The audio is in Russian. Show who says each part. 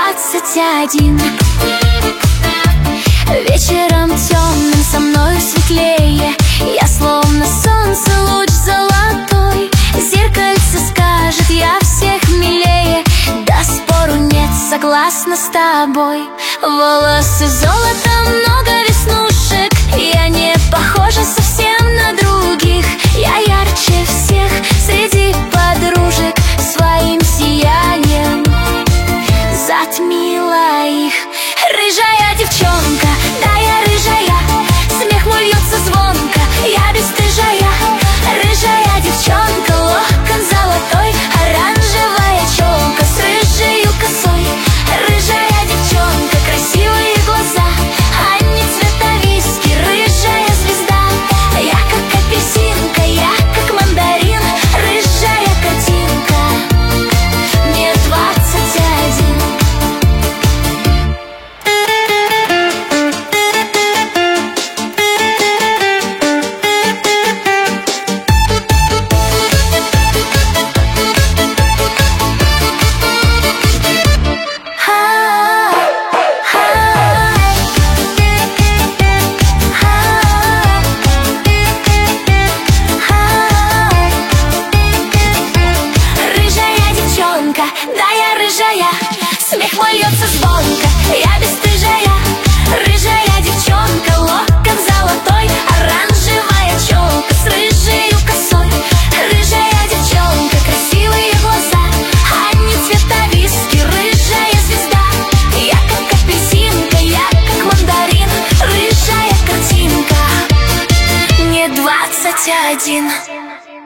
Speaker 1: 21. Вечером темным со мною светлее, я словно солнце, луч золотой. Зеркальце скажет, я всех милее, да спору нет, согласна с тобой. Волосы золото, много веснушек, я не похожа совсем на других. Я ярче всех среди подружек, своим сиянием затмила их. Рыжая девчонка, да я рыжая, смех мой льется звонко, я бесстыжая. Рыжая девчонка, локон золотой, оранжевая челка с рыжею косой. Рыжая девчонка, красивые глаза, а не цвета виски, рыжая звезда. Я как апельсинка, я как мандарин, рыжая картинка, мне 21. Да, я рыжая, смех мой льется звонко, я бесстыжая. Рыжая девчонка, локон золотой, оранжевая челка с рыжею косой. Рыжая девчонка, красивые глаза, а не цвета виски, рыжая звезда. Я как апельсинка, я как мандарин, рыжая картинка, мне 21.